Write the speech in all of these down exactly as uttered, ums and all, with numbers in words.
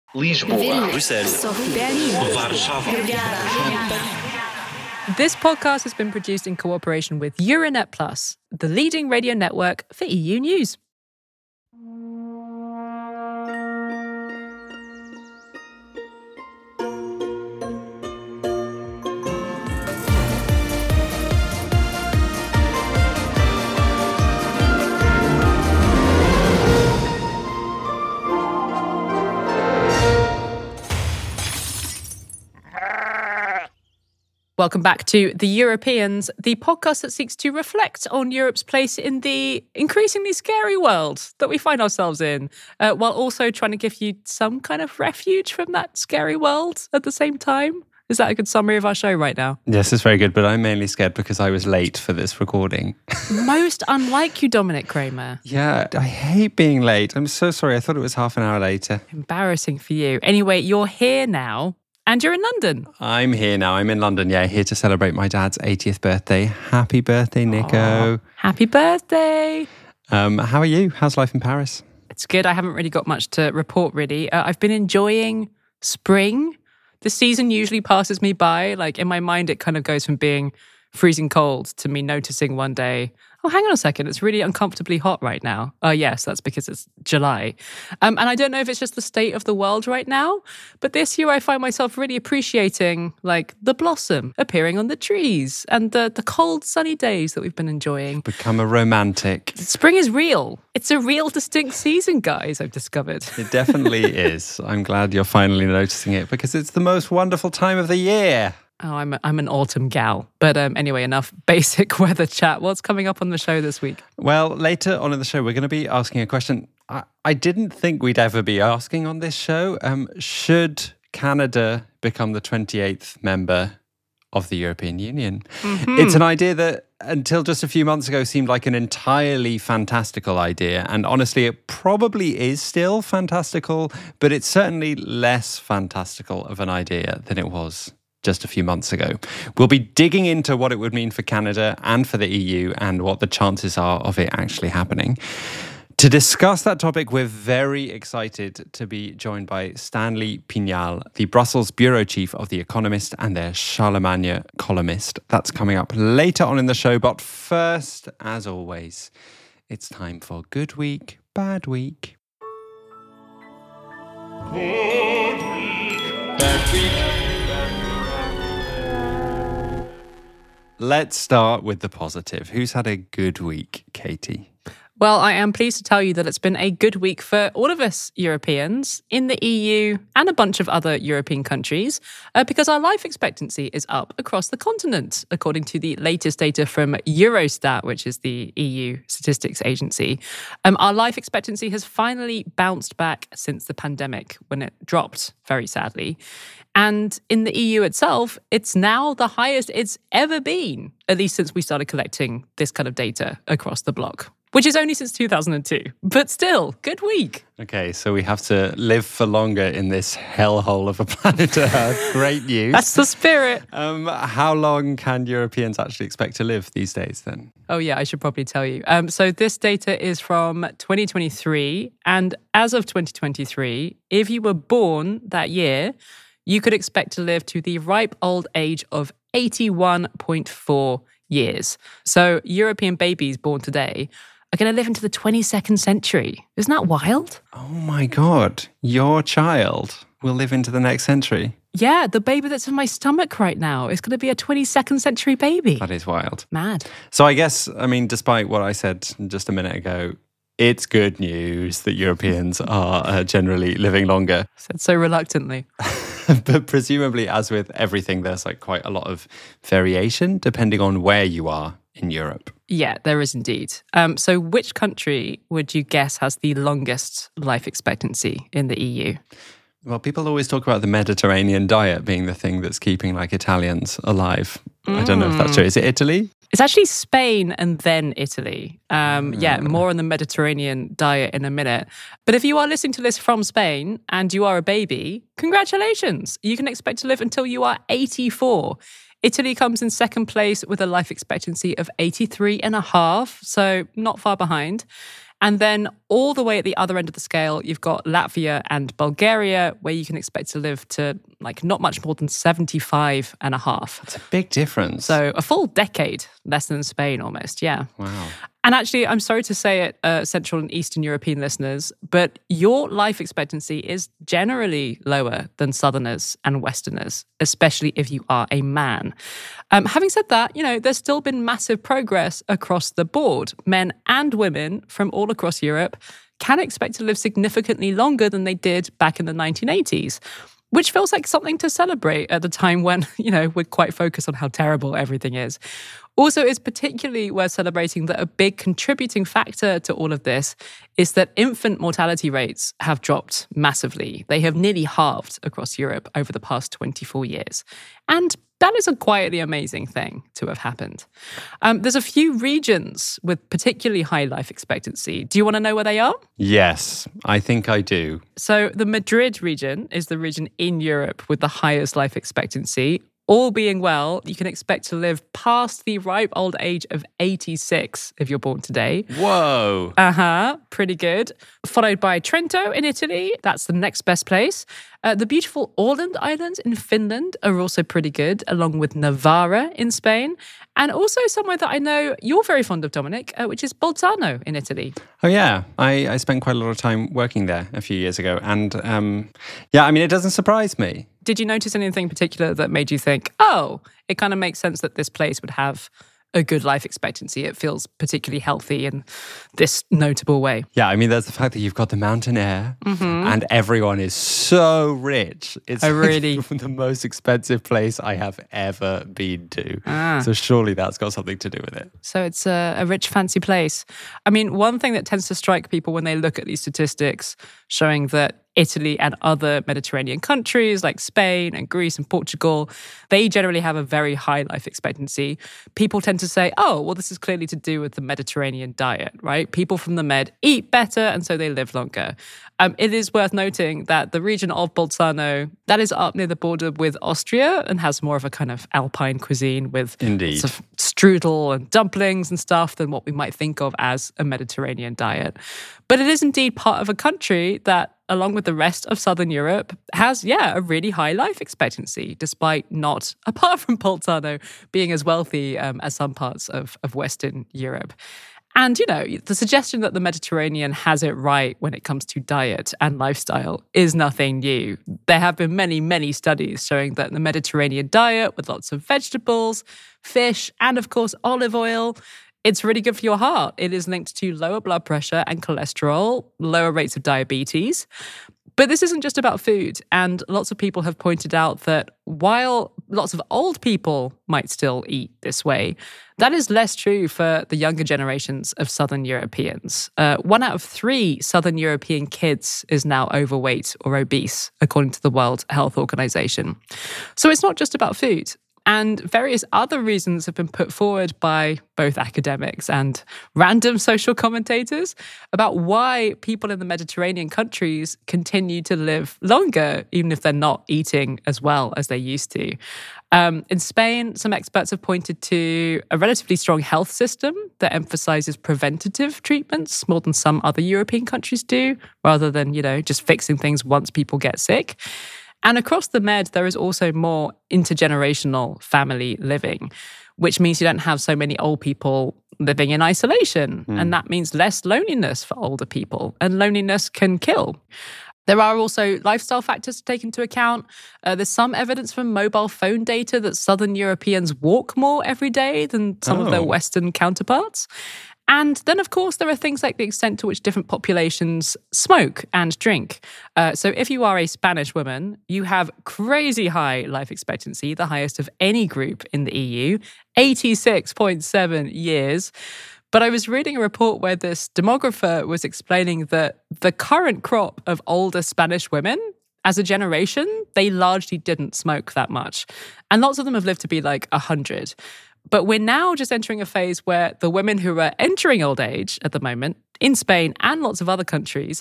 Lisboa, Bruxelles, This podcast has been produced in cooperation with Euronet Plus, the leading radio network for E U news. Welcome back to The Europeans, the podcast that seeks to reflect on Europe's place in the increasingly scary world that we find ourselves in, uh, while also trying to give you some kind of refuge from that scary world at the same time. Is that a good summary of our show right now? Yes, it's very good, but I'm mainly scared because I was late for this recording. Most unlike you, Dominic Kramer. Yeah, I hate being late. I'm so sorry. I thought it was half an hour later. Embarrassing for you. Anyway, you're here now. And you're in London. I'm here now. I'm in London, yeah, here to celebrate my dad's eightieth birthday. Happy birthday, Nico. Aww. Happy birthday. Um, how are you? How's life in Paris? It's good. I haven't really got much to report, really. Uh, I've been enjoying spring. The season usually passes me by. Like, in my mind, it kind of goes from being freezing cold to me noticing one day, oh, hang on a second, it's really uncomfortably hot right now. Oh, yes, that's because it's July. Um, and I don't know if it's just the state of the world right now, but this year I find myself really appreciating, like, the blossom appearing on the trees and the, the cold, sunny days that we've been enjoying. Become a romantic. Spring is real. It's a real distinct season, guys, I've discovered. It definitely is. I'm glad you're finally noticing it because it's the most wonderful time of the year. Oh, I'm a, I'm an autumn gal. But um, anyway, enough basic weather chat. What's coming up on the show this week? Well, later on in the show, we're going to be asking a question I, I didn't think we'd ever be asking on this show. Um, should Canada become the twenty-eighth member of the European Union? Mm-hmm. It's an idea that until just a few months ago seemed like an entirely fantastical idea. And honestly, it probably is still fantastical, but it's certainly less fantastical of an idea than it was just a few months ago. We'll be digging into what it would mean for Canada and for the E U and what the chances are of it actually happening. To discuss that topic, we're very excited to be joined by Stanley Pignal, the Brussels bureau chief of The Economist and their Charlemagne columnist. That's coming up later on in the show. But first, as always, it's time for Good Week, Bad Week. Good Week, Bad Week. Let's start with the positive. Who's had a good week, Katie? Well, I am pleased to tell you that it's been a good week for all of us Europeans in the E U and a bunch of other European countries uh, because our life expectancy is up across the continent, according to the latest data from Eurostat, which is the E U statistics agency. Um, our life expectancy has finally bounced back since the pandemic, when it dropped, very sadly. And in the E U itself, it's now the highest it's ever been, at least since we started collecting this kind of data across the bloc, which is only since two thousand two. But still, good week. Okay, so we have to live for longer in this hellhole of a planet Earth. Great news. That's the spirit. Um, how long can Europeans actually expect to live these days then? Oh yeah, I should probably tell you. Um, so this data is from twenty twenty-three. And as of twenty twenty-three, if you were born that year, you could expect to live to the ripe old age of eighty-one point four years. So European babies born today are going to live into the twenty-second century. Isn't that wild? Oh my God. Your child will live into the next century. Yeah, the baby that's in my stomach right now is going to be a twenty-second century baby. That is wild. Mad. So I guess, I mean, despite what I said just a minute ago, it's good news that Europeans are uh, generally living longer. Said so reluctantly. But presumably, as with everything, there's like quite a lot of variation depending on where you are in Europe. Yeah, there is indeed. Um, so which country would you guess has the longest life expectancy in the E U? Well, people always talk about the Mediterranean diet being the thing that's keeping like Italians alive. Mm. I don't know if that's true. Is it Italy? It's actually Spain and then Italy. Um, yeah, more on the Mediterranean diet in a minute. But if you are listening to this from Spain and you are a baby, congratulations. You can expect to live until you are eighty-four. Italy comes in second place with a life expectancy of eighty-three and a half, so not far behind. And then all the way at the other end of the scale, you've got Latvia and Bulgaria, where you can expect to live to like not much more than seventy-five and a half. That's a big difference. So a full decade less than Spain almost, yeah. Wow. And actually, I'm sorry to say it, uh, Central and Eastern European listeners, but your life expectancy is generally lower than Southerners and Westerners, especially if you are a man. Um, having said that, you know, there's still been massive progress across the board. Men and women from all across Europe can expect to live significantly longer than they did back in the nineteen eighties. Which feels like something to celebrate at the time when, you know, we're quite focused on how terrible everything is. Also, it's particularly worth celebrating that a big contributing factor to all of this is that infant mortality rates have dropped massively. They have nearly halved across Europe over the past twenty-four years. And that is a quietly amazing thing to have happened. Um, there's a few regions with particularly high life expectancy. Do you want to know where they are? Yes, I think I do. So the Madrid region is the region in Europe with the highest life expectancy. All being well, you can expect to live past the ripe old age of eighty-six if you're born today. Whoa. Uh-huh, pretty good. Followed by Trento in Italy. That's the next best place. Uh, the beautiful Åland Islands in Finland are also pretty good, along with Navarra in Spain. And also somewhere that I know you're very fond of, Dominic, uh, which is Bolzano in Italy. Oh, yeah. I, I spent quite a lot of time working there a few years ago. And um, yeah, I mean, it doesn't surprise me. Did you notice anything in particular that made you think, oh, it kind of makes sense that this place would have a good life expectancy? It feels particularly healthy in this notable way. Yeah, I mean, there's the fact that you've got the mountain air mm-hmm. and everyone is so rich. It's oh, really? like the most expensive place I have ever been to. Ah. So surely that's got something to do with it. So it's a, a rich, fancy place. I mean, one thing that tends to strike people when they look at these statistics showing that Italy and other Mediterranean countries like Spain and Greece and Portugal, they generally have a very high life expectancy. People tend to say, oh, well, this is clearly to do with the Mediterranean diet, right? People from the Med eat better and so they live longer. Um, it is worth noting that the region of Bolzano, that is up near the border with Austria and has more of a kind of alpine cuisine with Indeed. Sort of strudel and dumplings and stuff than what we might think of as a Mediterranean diet. But it is indeed part of a country that, along with the rest of Southern Europe, has, yeah, a really high life expectancy, despite not, apart from Bolzano, being as wealthy um, as some parts of, of Western Europe. And, you know, the suggestion that the Mediterranean has it right when it comes to diet and lifestyle is nothing new. There have been many, many studies showing that the Mediterranean diet, with lots of vegetables, fish, and of course, olive oil, it's really good for your heart. It is linked to lower blood pressure and cholesterol, lower rates of diabetes. But this isn't just about food. And lots of people have pointed out that while lots of old people might still eat this way, that is less true for the younger generations of Southern Europeans. Uh, one out of three Southern European kids is now overweight or obese, according to the World Health Organization. So it's not just about food. And various other reasons have been put forward by both academics and random social commentators about why people in the Mediterranean countries continue to live longer, even if they're not eating as well as they used to. Um, in Spain, some experts have pointed to a relatively strong health system that emphasizes preventative treatments more than some other European countries do, rather than, you know, just fixing things once people get sick. And across the Med, there is also more intergenerational family living, which means you don't have so many old people living in isolation. Mm. And that means less loneliness for older people. And loneliness can kill. There are also lifestyle factors to take into account. Uh, there's some evidence from mobile phone data that Southern Europeans walk more every day than some oh. of their Western counterparts. And then, of course, there are things like the extent to which different populations smoke and drink. Uh, so if you are a Spanish woman, you have crazy high life expectancy, the highest of any group in the E U, eighty-six point seven years. But I was reading a report where this demographer was explaining that the current crop of older Spanish women, as a generation, they largely didn't smoke that much. And lots of them have lived to be like one hundred. But we're now just entering a phase where the women who are entering old age at the moment, in Spain and lots of other countries,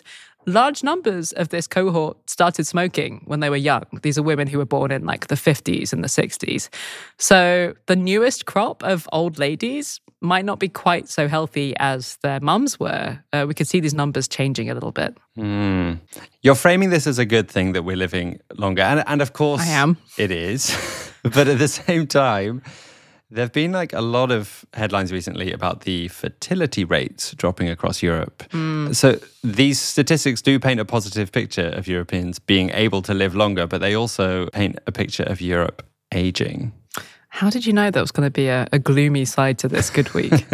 large numbers of this cohort started smoking when they were young. These are women who were born in like the fifties and the sixties. So the newest crop of old ladies might not be quite so healthy as their mums were. Uh, we could see these numbers changing a little bit. Mm. You're framing this as a good thing that we're living longer. And, and of course, I am. It is. But at the same time, there have been like a lot of headlines recently about the fertility rates dropping across Europe. Mm. So these statistics do paint a positive picture of Europeans being able to live longer, but they also paint a picture of Europe aging. How did you know there was going to be a, a gloomy side to this good week?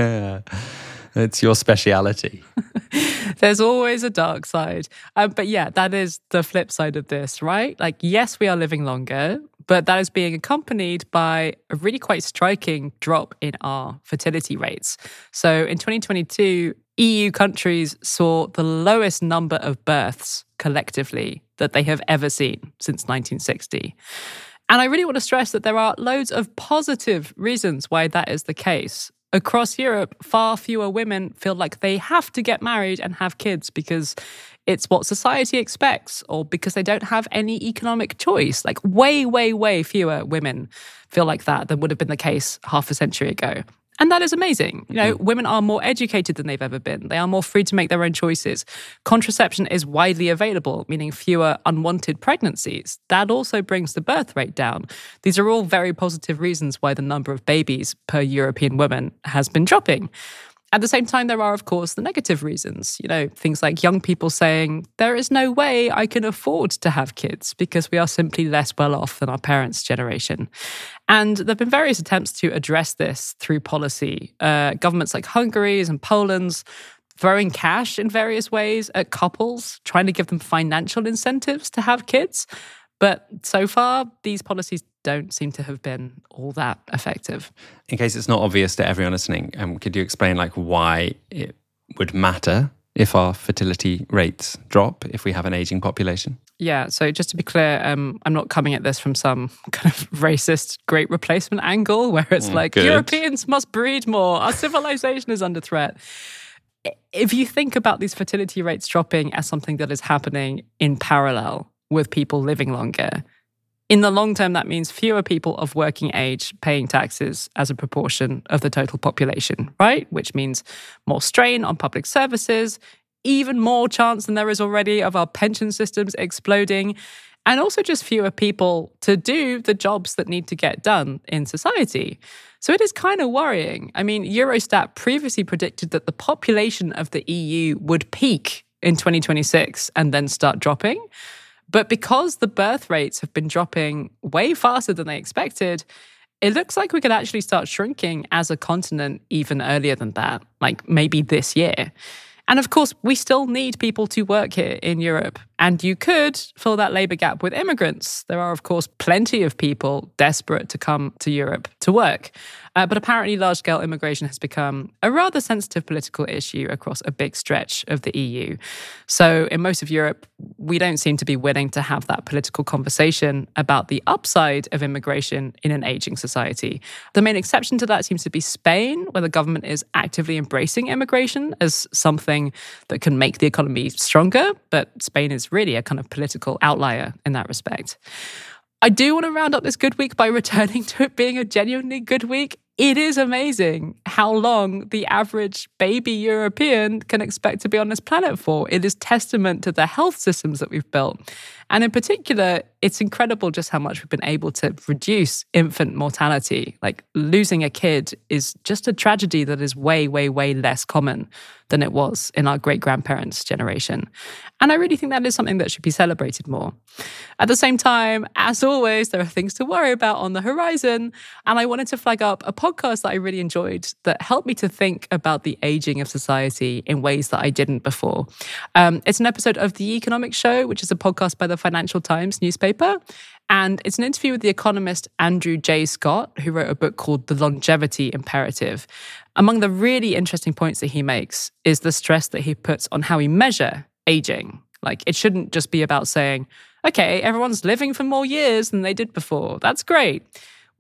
It's your speciality. There's always a dark side. Um, but yeah, that is the flip side of this, right? Like, yes, we are living longer, but that is being accompanied by a really quite striking drop in our fertility rates. So in twenty twenty-two, E U countries saw the lowest number of births collectively that they have ever seen since nineteen sixty. And I really want to stress that there are loads of positive reasons why that is the case. Across Europe, far fewer women feel like they have to get married and have kids because it's what society expects or because they don't have any economic choice. Like way, way, way fewer women feel like that than would have been the case half a century ago. And that is amazing. You know, mm. women are more educated than they've ever been. They are more free to make their own choices. Contraception is widely available, meaning fewer unwanted pregnancies. That also brings the birth rate down. These are all very positive reasons why the number of babies per European woman has been dropping. At the same time, there are, of course, the negative reasons. You know, things like young people saying, there is no way I can afford to have kids because we are simply less well off than our parents' generation. And there have been various attempts to address this through policy. Uh, governments like Hungary's and Poland's throwing cash in various ways at couples, trying to give them financial incentives to have kids. But so far, these policies don't seem to have been all that effective. In case it's not obvious to everyone listening, um, could you explain like why it would matter if our fertility rates drop if we have an aging population? Yeah, so just to be clear, um, I'm not coming at this from some kind of racist great replacement angle where it's mm, like, good. Europeans must breed more, our civilization is under threat. If you think about these fertility rates dropping as something that is happening in parallel with people living longer, in the long term, that means fewer people of working age paying taxes as a proportion of the total population, right? Which means more strain on public services, even more chance than there is already of our pension systems exploding, and also just fewer people to do the jobs that need to get done in society. So it is kind of worrying. I mean, Eurostat previously predicted that the population of the E U would peak in twenty twenty-six and then start dropping. But because the birth rates have been dropping way faster than they expected, it looks like we could actually start shrinking as a continent even earlier than that, like maybe this year. And of course, we still need people to work here in Europe. And you could fill that labour gap with immigrants. There are, of course, plenty of people desperate to come to Europe to work. Uh, but apparently large-scale immigration has become a rather sensitive political issue across a big stretch of the E U. So in most of Europe, we don't seem to be willing to have that political conversation about the upside of immigration in an ageing society. The main exception to that seems to be Spain, where the government is actively embracing immigration as something that can make the economy stronger. But Spain is really a kind of political outlier in that respect. I do want to round up this good week by returning to it being a genuinely good week. It is amazing how long the average baby European can expect to be on this planet for. It is testament to the health systems that we've built. And in particular, it's incredible just how much we've been able to reduce infant mortality. Like losing a kid is just a tragedy that is way, way, way less common than it was in our great-grandparents' generation. And I really think that is something that should be celebrated more. At the same time, as always, there are things to worry about on the horizon. And I wanted to flag up a podcast that I really enjoyed that helped me to think about the aging of society in ways that I didn't before. Um, it's an episode of The Economic Show, which is a podcast by the Financial Times newspaper. And it's an interview with the economist Andrew J. Scott, who wrote a book called The Longevity Imperative. Among the really interesting points that he makes is the stress that he puts on how we measure aging. Like, it shouldn't just be about saying, okay, everyone's living for more years than they did before. That's great.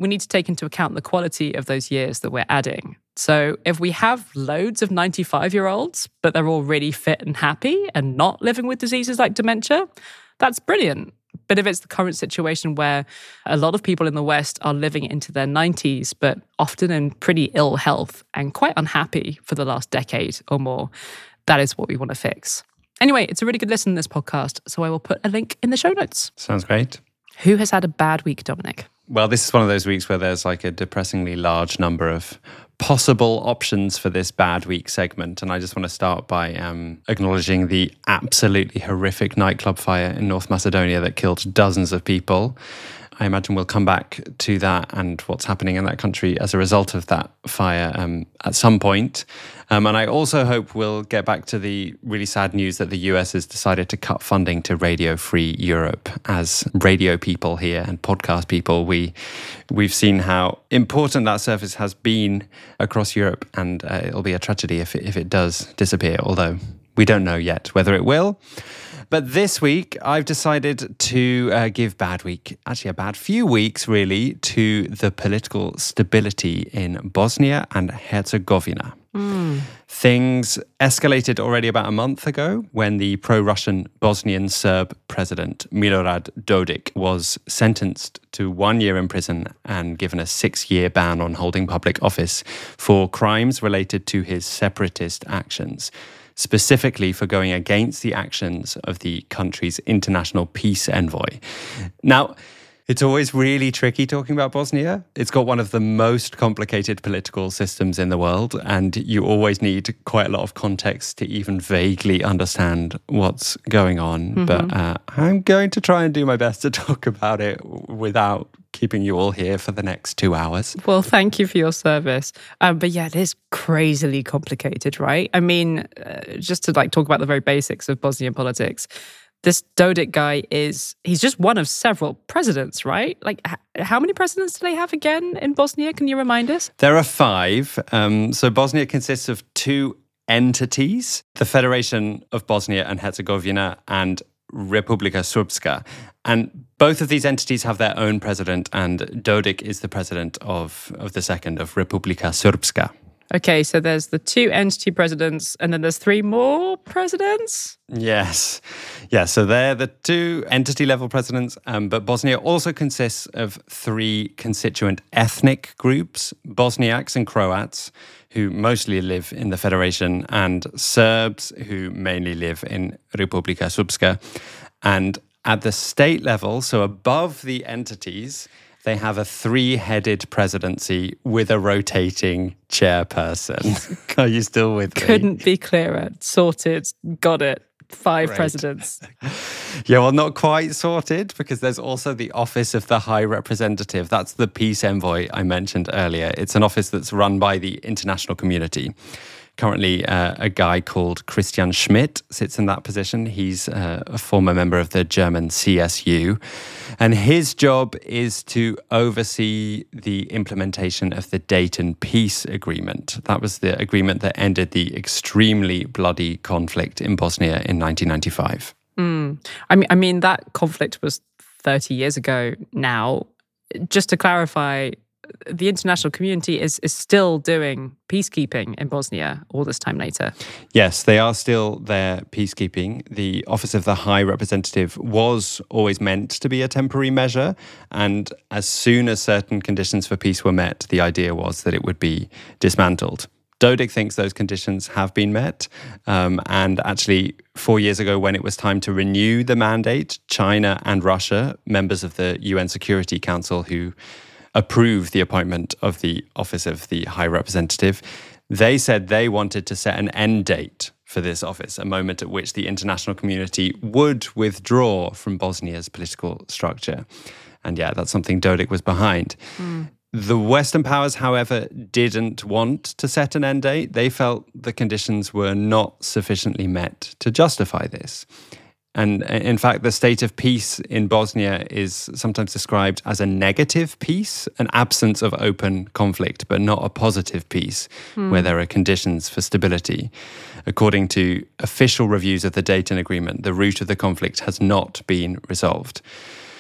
we need to take into account the quality of those years that we're adding. So if we have loads of ninety-five-year-olds, but they're all really fit and happy and not living with diseases like dementia, that's brilliant. But if it's the current situation where a lot of people in the West are living into their nineties, but often in pretty ill health and quite unhappy for the last decade or more, that is what we want to fix. Anyway, it's a really good listen to this podcast, so I will put a link in the show notes. Sounds great. Who has had a bad week, Dominic? Well, this is one of those weeks where there's like a depressingly large number of possible options for this bad week segment. And I just want to start by um, acknowledging the absolutely horrific nightclub fire in North Macedonia that killed dozens of people. I imagine we'll come back to that and what's happening in that country as a result of that fire um, at some point. Um, and I also hope we'll get back to the really sad news that the U S has decided to cut funding to Radio Free Europe. As radio people here and podcast people, we, we've seen how important that service has been across Europe, and uh, it'll be a tragedy if it, if it does disappear, although we don't know yet whether it will. But this week, I've decided to uh, give bad week, actually a bad few weeks really, to the political stability in Bosnia and Herzegovina. Mm. Things escalated already about a month ago when the pro-Russian Bosnian Serb president Milorad Dodik was sentenced to one year in prison and given a six-year ban on holding public office for crimes related to his separatist actions, specifically for going against the actions of the country's international peace envoy. Now, it's always really tricky talking about Bosnia. It's got one of the most complicated political systems in the world, and you always need quite a lot of context to even vaguely understand what's going on. Mm-hmm. But uh, I'm going to try and do my best to talk about it without keeping you all here for the next two hours. Well, thank you for your service. Um, but yeah, it is crazily complicated, right? I mean, uh, just to like talk about the very basics of Bosnian politics, this Dodik guy is, he's just one of several presidents, right? Like, h- how many presidents do they have again in Bosnia? Can you remind us? There are five. Um, so Bosnia consists of two entities, the Federation of Bosnia and Herzegovina and Republika Srpska. And both of these entities have their own president, and Dodik is the president of, of the second, of Republika Srpska. Okay, so there's the two entity presidents, and then there's three more presidents? Yes. Yeah, so they're the two entity level presidents, um, but Bosnia also consists of three constituent ethnic groups, Bosniaks and Croats, who mostly live in the Federation, and Serbs, who mainly live in Republika Srpska. And at the state level, so above the entities, they have a three-headed presidency with a rotating chairperson. Are you still with me? Couldn't be clearer. Sorted. Got it. Five Great. Presidents. Yeah, well, not quite sorted, because there's also the office of the High Representative. That's the peace envoy I mentioned earlier. It's an office that's run by the international community. Currently, uh, a guy called Christian Schmidt sits in that position. He's uh, a former member of the German C S U. And his job is to oversee the implementation of the Dayton Peace Agreement. That was the agreement that ended the extremely bloody conflict in Bosnia in nineteen ninety-five. Mm. I mean, I mean, that conflict was thirty years ago now. Just to clarify, the international community is, is still doing peacekeeping in Bosnia all this time later. Yes, they are still there peacekeeping. The Office of the High Representative was always meant to be a temporary measure, and as soon as certain conditions for peace were met, the idea was that it would be dismantled. Dodik thinks those conditions have been met, um, and actually four years ago when it was time to renew the mandate, China and Russia, members of the U N Security Council who approved the appointment of the Office of the High Representative, they said they wanted to set an end date for this office, a moment at which the international community would withdraw from Bosnia's political structure. And yeah, that's something Dodik was behind. Mm. The Western powers, however, didn't want to set an end date. They felt the conditions were not sufficiently met to justify this. And in fact, the state of peace in Bosnia is sometimes described as a negative peace, an absence of open conflict, but not a positive peace mm. where there are conditions for stability. According to official reviews of the Dayton Agreement, the root of the conflict has not been resolved.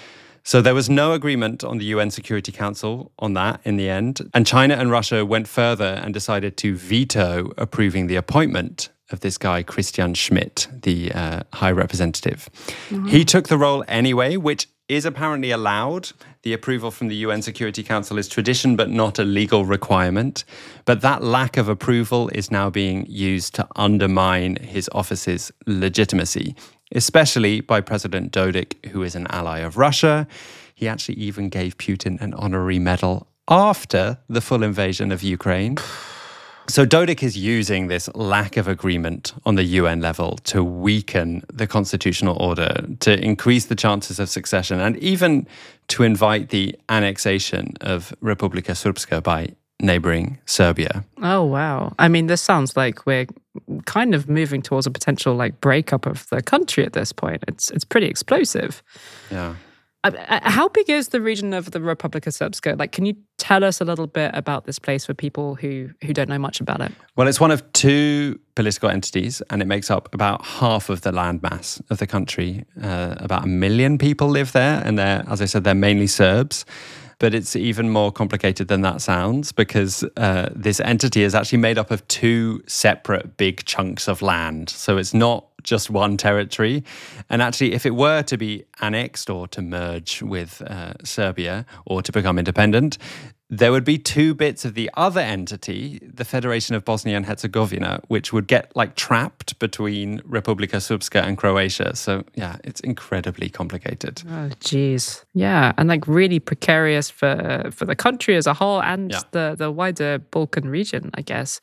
So there was no agreement on the U N Security Council on that in the end. And China and Russia went further and decided to veto approving the appointment of this guy, Christian Schmidt, the uh, High Representative. Mm-hmm. He took the role anyway, which is apparently allowed. The approval from the U N Security Council is tradition, but not a legal requirement. But that lack of approval is now being used to undermine his office's legitimacy, especially by President Dodik, who is an ally of Russia. He actually even gave Putin an honorary medal after the full invasion of Ukraine. So Dodik is using this lack of agreement on the U N level to weaken the constitutional order, to increase the chances of succession, and even to invite the annexation of Republika Srpska by neighboring Serbia. Oh, wow. I mean, this sounds like we're kind of moving towards a potential like breakup of the country at this point. It's it's pretty explosive. Yeah. How big is the region of the Republika Srpska? Like, can you tell us a little bit about this place for people who, who don't know much about it? Well, it's one of two political entities, and it makes up about half of the landmass of the country. Uh, about a million people live there, and they're, as I said, they're mainly Serbs. But it's even more complicated than that sounds, because uh, this entity is actually made up of two separate big chunks of land. So it's not just one territory. And actually, if it were to be annexed or to merge with uh, Serbia or to become independent, there would be two bits of the other entity, the Federation of Bosnia and Herzegovina, which would get like trapped between Republika Srpska and Croatia. So yeah, it's incredibly complicated. Oh, geez. Yeah, and like really precarious for for the country as a whole and yeah. the, the wider Balkan region, I guess.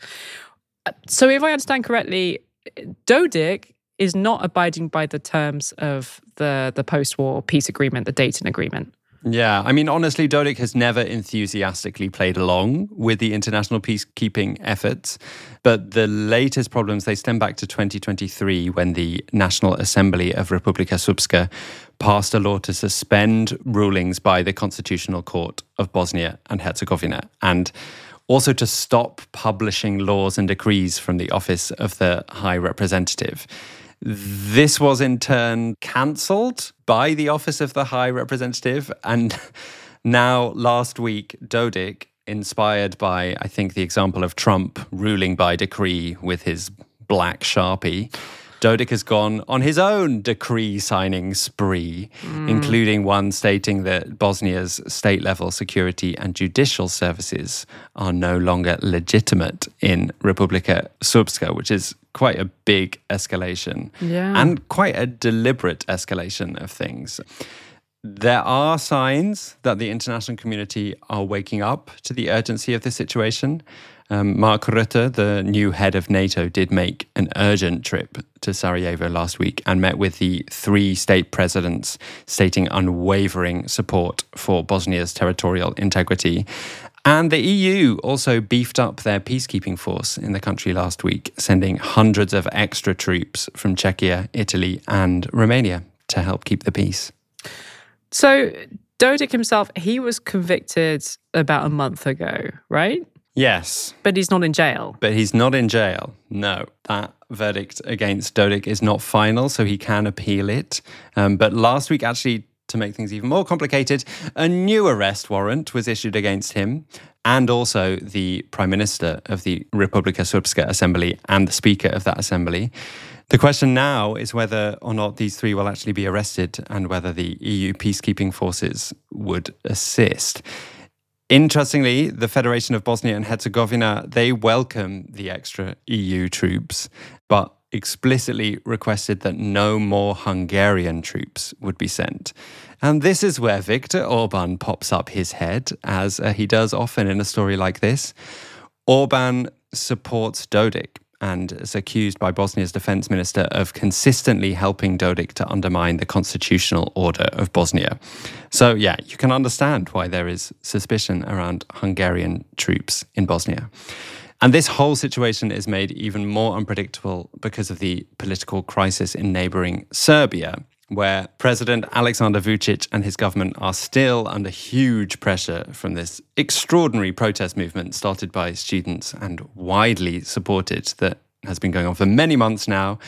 So if I understand correctly, Dodik is not abiding by the terms of the, the post-war peace agreement, the Dayton Agreement. Yeah, I mean, honestly, Dodik has never enthusiastically played along with the international peacekeeping efforts. But the latest problems, they stem back to twenty twenty-three, when the National Assembly of Republika Srpska passed a law to suspend rulings by the Constitutional Court of Bosnia and Herzegovina, and also to stop publishing laws and decrees from the office of the High Representative. This was in turn cancelled by the Office of the High Representative. And now, last week, Dodik, inspired by, I think, the example of Trump ruling by decree with his black Sharpie, Dodik has gone on his own decree signing spree, mm. including one stating that Bosnia's state-level security and judicial services are no longer legitimate in Republika Srpska, which is quite a big escalation yeah. and quite a deliberate escalation of things. There are signs that the international community are waking up to the urgency of the situation. Um, Mark Rutte, the new head of NATO, did make an urgent trip to Sarajevo last week and met with the three state presidents, stating unwavering support for Bosnia's territorial integrity. And the E U also beefed up their peacekeeping force in the country last week, sending hundreds of extra troops from Czechia, Italy, and Romania to help keep the peace. So Dodik himself, he was convicted about a month ago, right? Yes. But he's not in jail. But he's not in jail. No, that verdict against Dodik is not final, so he can appeal it. Um, but last week, actually, to make things even more complicated, a new arrest warrant was issued against him and also the Prime Minister of the Republika Srpska Assembly and the Speaker of that Assembly. The question now is whether or not these three will actually be arrested and whether the E U peacekeeping forces would assist. Interestingly, the Federation of Bosnia and Herzegovina, they welcome the extra E U troops, but explicitly requested that no more Hungarian troops would be sent. And this is where Viktor Orban pops up his head, as uh, he does often in a story like this. Orban supports Dodik and is accused by Bosnia's defense minister of consistently helping Dodik to undermine the constitutional order of Bosnia. So yeah, you can understand why there is suspicion around Hungarian troops in Bosnia. And this whole situation is made even more unpredictable because of the political crisis in neighboring Serbia, where President Aleksandar Vučić and his government are still under huge pressure from this extraordinary protest movement started by students and widely supported that has been going on for many months now.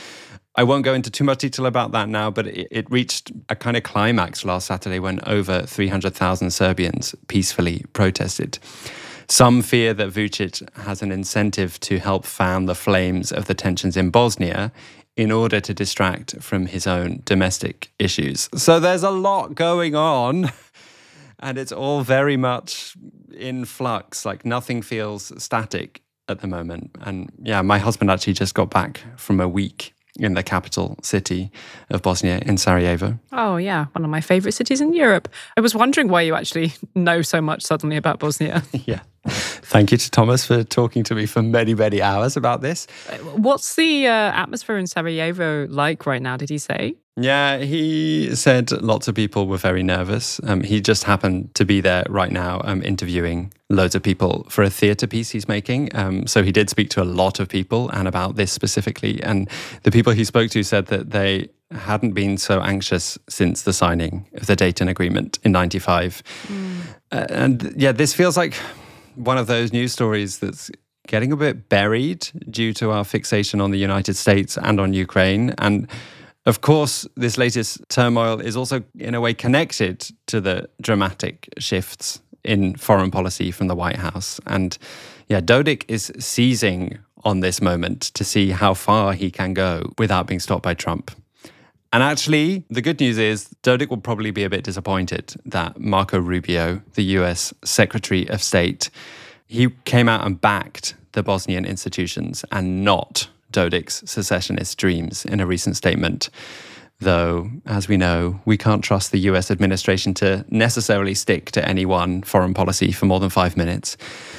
I won't go into too much detail about that now, but it, it reached a kind of climax last Saturday when over three hundred thousand Serbians peacefully protested. Some fear that Vučić has an incentive to help fan the flames of the tensions in Bosnia in order to distract from his own domestic issues. So there's a lot going on, and it's all very much in flux. Like, nothing feels static at the moment. And yeah, my husband actually just got back from a week in the capital city of Bosnia, in Sarajevo. Oh, yeah, one of my favourite cities in Europe. I was wondering why you actually know so much suddenly about Bosnia. Yeah. Thank you to Thomas for talking to me for many, many hours about this. What's the uh, atmosphere in Sarajevo like right now, did he say? Yeah, he said lots of people were very nervous. Um, he just happened to be there right now um, interviewing loads of people for a theatre piece he's making. Um, so he did speak to a lot of people and about this specifically. And the people he spoke to said that they hadn't been so anxious since the signing of the Dayton Agreement in ninety-five. Mm. Uh, and yeah, this feels like one of those news stories that's getting a bit buried due to our fixation on the United States and on Ukraine. And of course, this latest turmoil is also in a way connected to the dramatic shifts in foreign policy from the White House. And yeah, Dodik is seizing on this moment to see how far he can go without being stopped by Trump. And actually, the good news is Dodik will probably be a bit disappointed that Marco Rubio, the U S Secretary of State, he came out and backed the Bosnian institutions and not Dodik's secessionist dreams in a recent statement. Though, as we know, we can't trust the U S administration to necessarily stick to any one foreign policy for more than five minutes.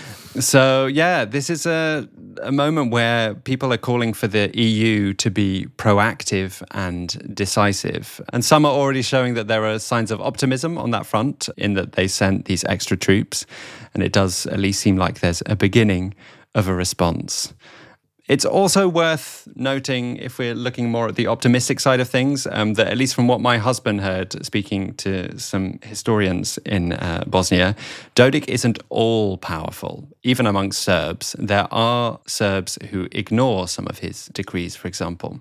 So, yeah, this is a, a moment where people are calling for the E U to be proactive and decisive. And some are already showing that there are signs of optimism on that front, in that they sent these extra troops. And it does at least seem like there's a beginning of a response. It's also worth noting, if we're looking more at the optimistic side of things, um, that at least from what my husband heard speaking to some historians in uh, Bosnia, Dodik isn't all powerful, even amongst Serbs. There are Serbs who ignore some of his decrees, for example.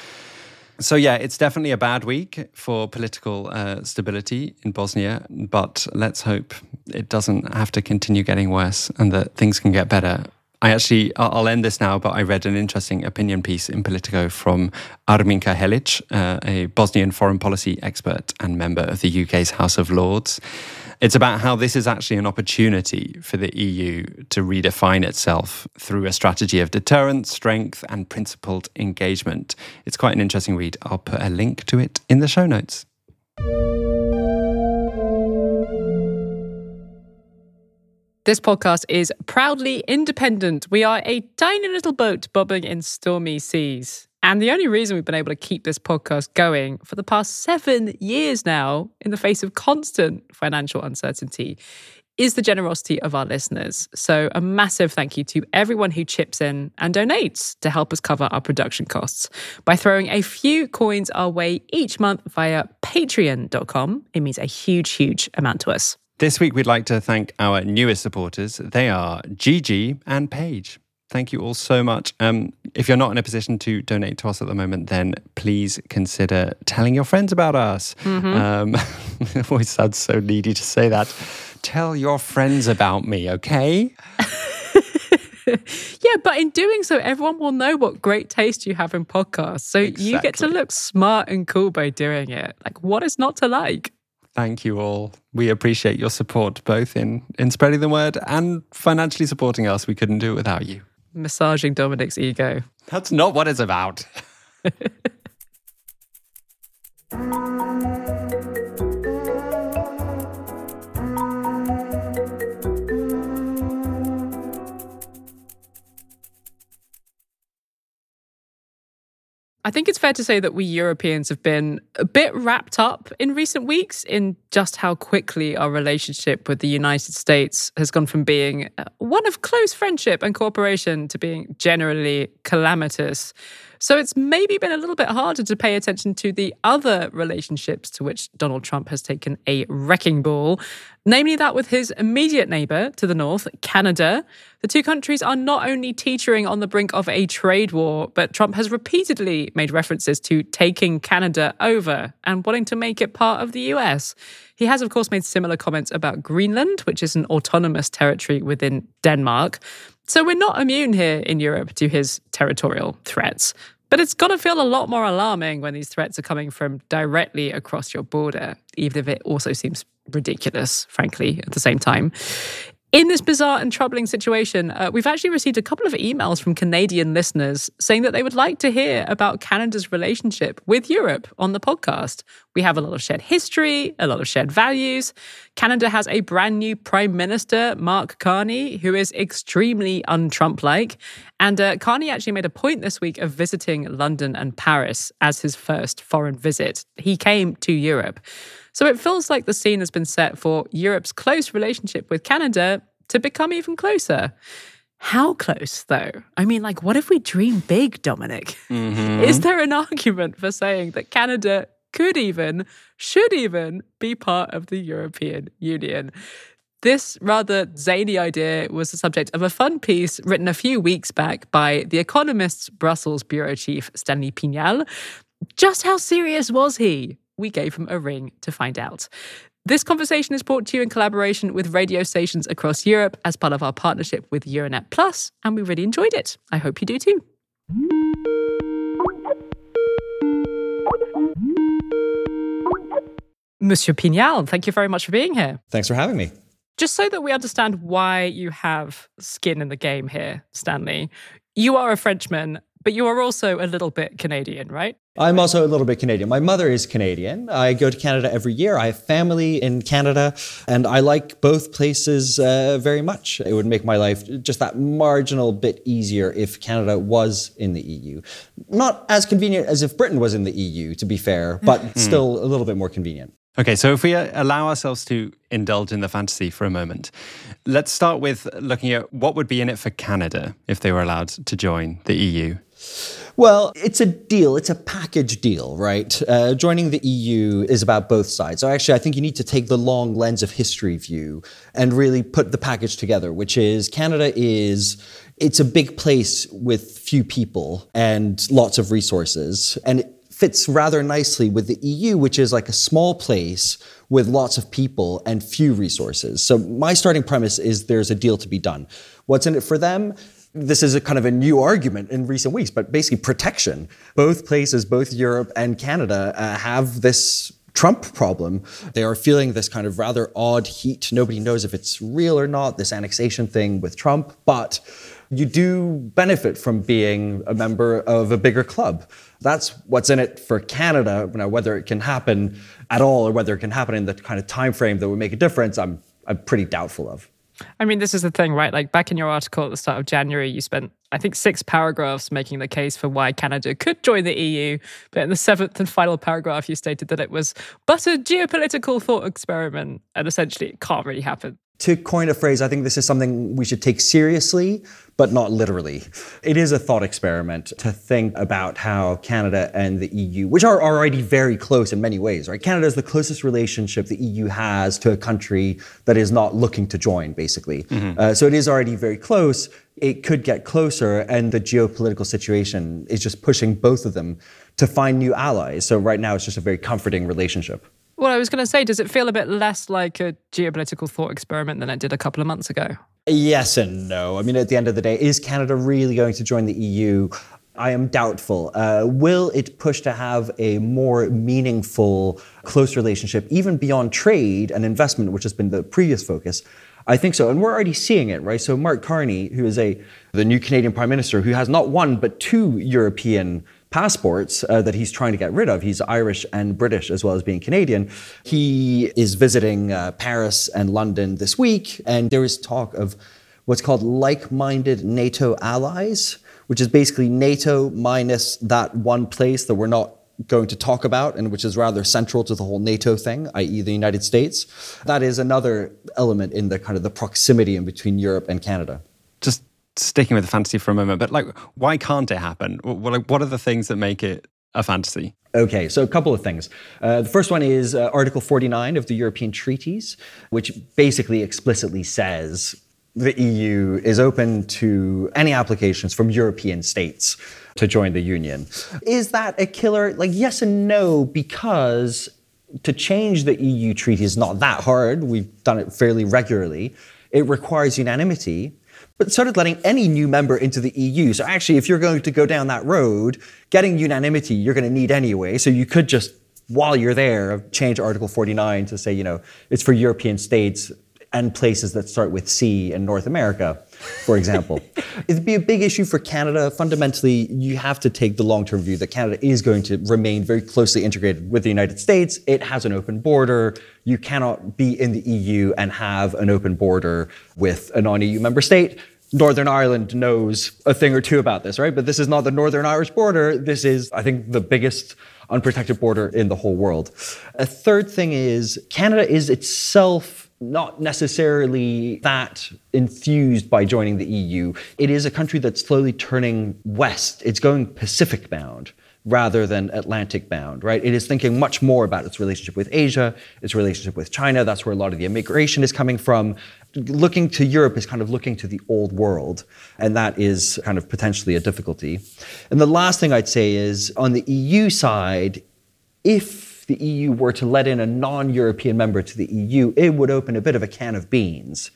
So yeah, it's definitely a bad week for political uh, stability in Bosnia, but let's hope it doesn't have to continue getting worse and that things can get better. I actually, I'll end this now, but I read an interesting opinion piece in Politico from Arminka Helic, uh, a Bosnian foreign policy expert and member of the U K's House of Lords. It's about how this is actually an opportunity for the E U to redefine itself through a strategy of deterrence, strength, and principled engagement. It's quite an interesting read. I'll put a link to it in the show notes. This podcast is proudly independent. We are a tiny little boat bobbing in stormy seas. And the only reason we've been able to keep this podcast going for the past seven years now, in the face of constant financial uncertainty, is the generosity of our listeners. So a massive thank you to everyone who chips in and donates to help us cover our production costs by throwing a few coins our way each month via patreon dot com. It means a huge, huge amount to us. This week, we'd like to thank our newest supporters. They are Gigi and Paige. Thank you all so much. Um, if you're not in a position to donate to us at the moment, then please consider telling your friends about us. Mm-hmm. Um, it always sounds so needy to say that. Tell your friends about me, okay? Yeah, but in doing so, everyone will know what great taste you have in podcasts. So exactly. You get to look smart and cool by doing it. Like, what is not to like? Thank you all. We appreciate your support, both in, in spreading the word and financially supporting us. We couldn't do it without you. Massaging Dominic's ego. That's not what it's about. I think it's fair to say that we Europeans have been a bit wrapped up in recent weeks in just how quickly our relationship with the United States has gone from being one of close friendship and cooperation to being generally calamitous. So it's maybe been a little bit harder to pay attention to the other relationships to which Donald Trump has taken a wrecking ball, namely that with his immediate neighbour to the north, Canada. The two countries are not only teetering on the brink of a trade war, but Trump has repeatedly made references to taking Canada over and wanting to make it part of the U S. He has, of course, made similar comments about Greenland, which is an autonomous territory within Denmark. So we're not immune here in Europe to his territorial threats. But it's got to feel a lot more alarming when these threats are coming from directly across your border, even if it also seems ridiculous, frankly, at the same time. In this bizarre and troubling situation, uh, we've actually received a couple of emails from Canadian listeners saying that they would like to hear about Canada's relationship with Europe on the podcast. We have a lot of shared history, a lot of shared values. Canada has a brand new Prime Minister, Mark Carney, who is extremely un-Trump-like. And uh, Carney actually made a point this week of visiting London and Paris as his first foreign visit. He came to Europe. So it feels like the scene has been set for Europe's close relationship with Canada to become even closer. How close, though? I mean, like, what if we dream big, Dominic? Mm-hmm. Is there an argument for saying that Canada could even, should even, be part of the European Union? This rather zany idea was the subject of a fun piece written a few weeks back by The Economist's Brussels bureau chief, Stanley Pignal. Just how serious was he? We gave him a ring to find out. This conversation is brought to you in collaboration with radio stations across Europe as part of our partnership with Euronet Plus, and we really enjoyed it. I hope you do too. Monsieur Pignal, thank you very much for being here. Thanks for having me. Just so that we understand why you have skin in the game here, Stanley, you are a Frenchman, but you are also a little bit Canadian, right? I'm also a little bit Canadian. My mother is Canadian. I go to Canada every year. I have family in Canada, and I like both places uh, very much. It would make my life just that marginal bit easier if Canada was in the E U. Not as convenient as if Britain was in the E U, to be fair, but mm. still a little bit more convenient. Okay, so if we allow ourselves to indulge in the fantasy for a moment, let's start with looking at what would be in it for Canada if they were allowed to join the E U. Well, it's a deal. It's a package deal, right? Uh, joining the E U is about both sides. So actually, I think you need to take the long lens of history view and really put the package together, which is Canada is, it's a big place with few people and lots of resources. And it fits rather nicely with the E U, which is like a small place with lots of people and few resources. So my starting premise is there's a deal to be done. What's in it for them? This is a kind of a new argument in recent weeks, but basically protection. Both places, both Europe and Canada, uh, have this Trump problem. They are feeling this kind of rather odd heat. Nobody knows if it's real or not, this annexation thing with Trump, but you do benefit from being a member of a bigger club. That's what's in it for Canada. Now, whether it can happen at all or whether it can happen in the kind of time frame that would make a difference, I'm, I'm pretty doubtful of. I mean, this is the thing, right? Like back in your article at the start of January, you spent, I think, six paragraphs making the case for why Canada could join the E U. But in the seventh and final paragraph, you stated that it was but a geopolitical thought experiment. And essentially, it can't really happen. To coin a phrase, I think this is something we should take seriously, but not literally. It is a thought experiment to think about how Canada and the E U, which are already very close in many ways, right? Canada is the closest relationship the E U has to a country that is not looking to join, basically. Mm-hmm. Uh, so it is already very close. It could get closer, and the geopolitical situation is just pushing both of them to find new allies. So right now, it's just a very comforting relationship. Well, I was going to say, does it feel a bit less like a geopolitical thought experiment than it did a couple of months ago? Yes and no. I mean, at the end of the day, is Canada really going to join the E U? I am doubtful. Uh, will it push to have a more meaningful, close relationship, even beyond trade and investment, which has been the previous focus? I think so. And we're already seeing it, right? So Mark Carney, who is a the new Canadian Prime Minister, who has not one, but two European passports uh, that he's trying to get rid of. He's Irish and British as well as being Canadian. He is visiting uh, Paris and London this week, and there is talk of what's called like-minded NATO allies, which is basically NATO minus that one place that we're not going to talk about and which is rather central to the whole NATO thing, that is the United States. That is another element in the kind of the proximity in between Europe and Canada. Just sticking with the fantasy for a moment, but like, why can't it happen? What, like, what are the things that make it a fantasy? Okay, so a couple of things. Uh, the first one is uh, Article forty-nine of the European Treaties, which basically explicitly says the E U is open to any applications from European states to join the Union. Is that a killer? Like, yes and no, because to change the E U treaty is not that hard. We've done it fairly regularly. It requires unanimity, but it started letting any new member into the E U. So actually, if you're going to go down that road, getting unanimity, you're going to need anyway. So you could just, while you're there, change Article forty-nine to say, you know, it's for European states and places that start with C in North America, for example. It'd be a big issue for Canada. Fundamentally, you have to take the long-term view that Canada is going to remain very closely integrated with the United States. It has an open border. You cannot be in the E U and have an open border with a non-E U member state. Northern Ireland knows a thing or two about this, right? But this is not the Northern Irish border. This is, I think, the biggest unprotected border in the whole world. A third thing is Canada is itself not necessarily that enthused by joining the E U. It is a country that's slowly turning west. It's going Pacific bound rather than Atlantic bound, right? It is thinking much more about its relationship with Asia, its relationship with China. That's where a lot of the immigration is coming from. Looking to Europe is kind of looking to the old world, and that is kind of potentially a difficulty. And the last thing I'd say is on the E U side, if the E U were to let in a non-European member to the E U, it would open a bit of a can of beans.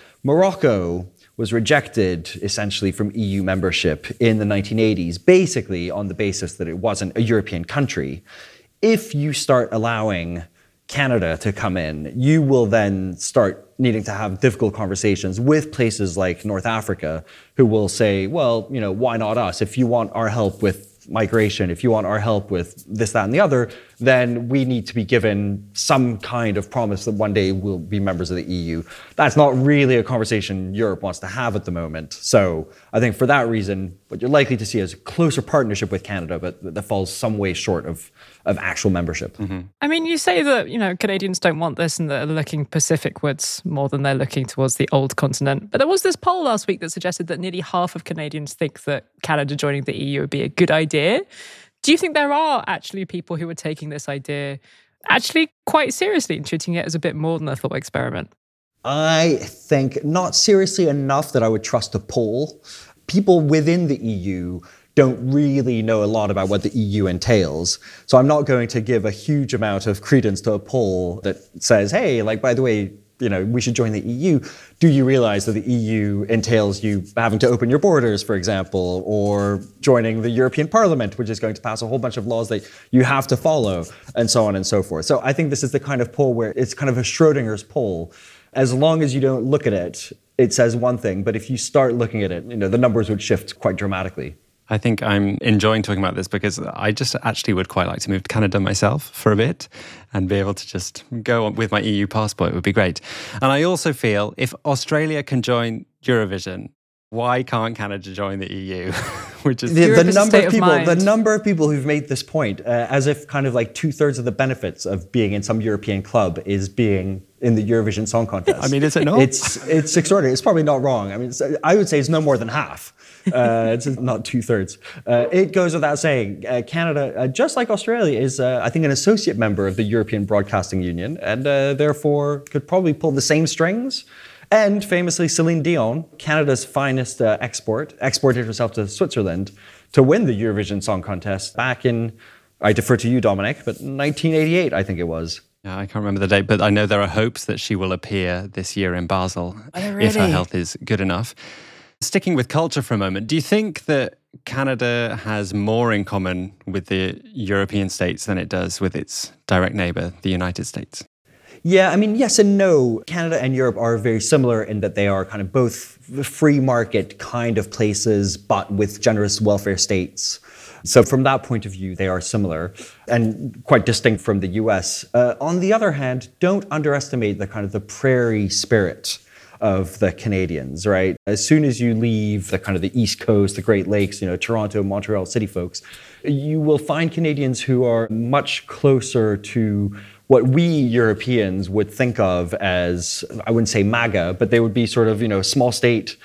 Morocco was rejected essentially from E U membership in the nineteen eighties, basically on the basis that it wasn't a European country. If you start allowing Canada to come in, you will then start needing to have difficult conversations with places like North Africa who will say, well, you know, why not us? If you want our help with migration, if you want our help with this, that, and the other, then we need to be given some kind of promise that one day we'll be members of the E U. That's not really a conversation Europe wants to have at the moment. So I think for that reason, what you're likely to see is a closer partnership with Canada, but that falls some way short of, of actual membership. Mm-hmm. I mean, you say that, you know, Canadians don't want this and they're looking Pacificwards more than they're looking towards the old continent. But there was this poll last week that suggested that nearly half of Canadians think that Canada joining the E U would be a good idea. Do you think there are actually people who are taking this idea actually quite seriously and treating it as a bit more than a thought experiment? I think not seriously enough that I would trust a poll. People within the E U don't really know a lot about what the E U entails. So I'm not going to give a huge amount of credence to a poll that says, hey, like, by the way, you know, we should join the E U. Do you realize that the E U entails you having to open your borders, for example, or joining the European Parliament, which is going to pass a whole bunch of laws that you have to follow, and so on and so forth. So I think this is the kind of poll where it's kind of a Schrodinger's poll. As long as you don't look at it, it says one thing, but if you start looking at it, you know, the numbers would shift quite dramatically. I think I'm enjoying talking about this because I just actually would quite like to move to Canada myself for a bit and be able to just go on with my E U passport. It would be great. And I also feel if Australia can join Eurovision, why can't Canada join the E U? Which is the, the number of people, the number of people who've made this point, uh, as if kind of like two thirds of the benefits of being in some European club is being in the Eurovision Song Contest. I mean, is it not? It's it's extraordinary. It's probably not wrong. I mean, it's, I would say it's no more than half. Uh, it's not two thirds. Uh, it goes without saying, uh, Canada, uh, just like Australia, is uh, I think an associate member of the European Broadcasting Union, and uh, therefore could probably pull the same strings. And famously, Celine Dion, Canada's finest uh, export, exported herself to Switzerland to win the Eurovision Song Contest back in, I defer to you, Dominic, but nineteen eighty-eight, I think it was. Yeah, I can't remember the date, but I know there are hopes that she will appear this year in Basel oh, really? if her health is good enough. Sticking with culture for a moment, do you think that Canada has more in common with the European states than it does with its direct neighbour, the United States? Yeah, I mean, yes and no. Canada and Europe are very similar in that they are kind of both free market kind of places, but with generous welfare states. So from that point of view, they are similar and quite distinct from the U S. Uh, on the other hand, don't underestimate the kind of the prairie spirit of the Canadians, right? As soon as you leave the kind of the East Coast, the Great Lakes, you know, Toronto, Montreal city folks, you will find Canadians who are much closer to what we Europeans would think of as, I wouldn't say MAGA, but they would be sort of, you know, small state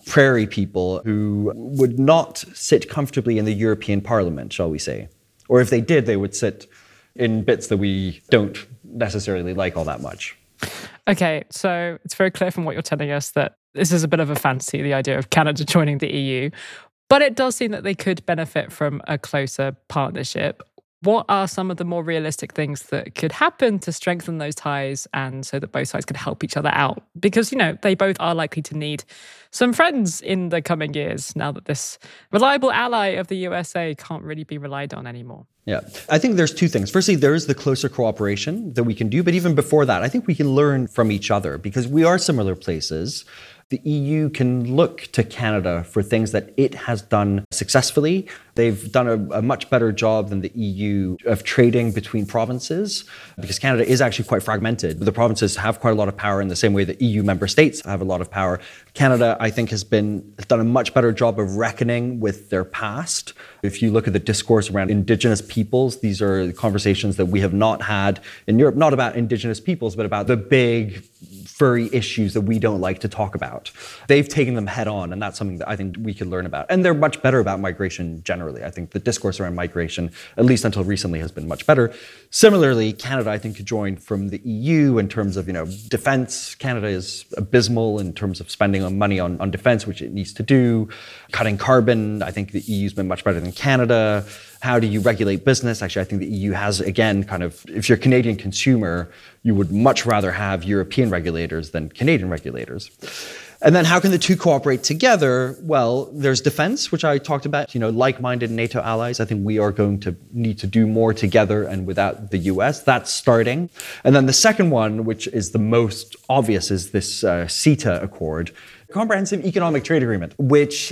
prairie people who would not sit comfortably in the European Parliament, shall we say. Or if they did, they would sit in bits that we don't necessarily like all that much. Okay, so it's very clear from what you're telling us that this is a bit of a fantasy, the idea of Canada joining the E U. But it does seem that they could benefit from a closer partnership. What are some of the more realistic things that could happen to strengthen those ties and so that both sides could help each other out? Because, you know, they both are likely to need some friends in the coming years now that this reliable ally of the U S A can't really be relied on anymore. Yeah, I think there's two things. Firstly, there is the closer cooperation that we can do. But even before that, I think we can learn from each other because we are similar places. The E U can look to Canada for things that it has done successfully. They've done a, a much better job than the E U of trading between provinces because Canada is actually quite fragmented. The provinces have quite a lot of power in the same way that E U member states have a lot of power. Canada, I think, has been has done a much better job of reckoning with their past. If you look at the discourse around Indigenous peoples, these are conversations that we have not had in Europe, not about Indigenous peoples, but about the big furry issues that we don't like to talk about. They've taken them head on, and that's something that I think we could learn about. And they're much better about migration generally. I think the discourse around migration, at least until recently, has been much better. Similarly, Canada, I think, could join from the E U in terms of, you know, defense. Canada is abysmal in terms of spending on money on, on defense, which it needs to do. Cutting carbon, I think the E U's been much better than Canada. How do you regulate business? Actually, I think the E U has, again, kind of, if you're a Canadian consumer, you would much rather have European regulators than Canadian regulators. And then how can the two cooperate together? Well, there's defense, which I talked about, you know, like-minded NATO allies. I think we are going to need to do more together and without the U S. That's starting. And then the second one, which is the most obvious, is this uh, CETA Accord, Comprehensive Economic Trade Agreement, which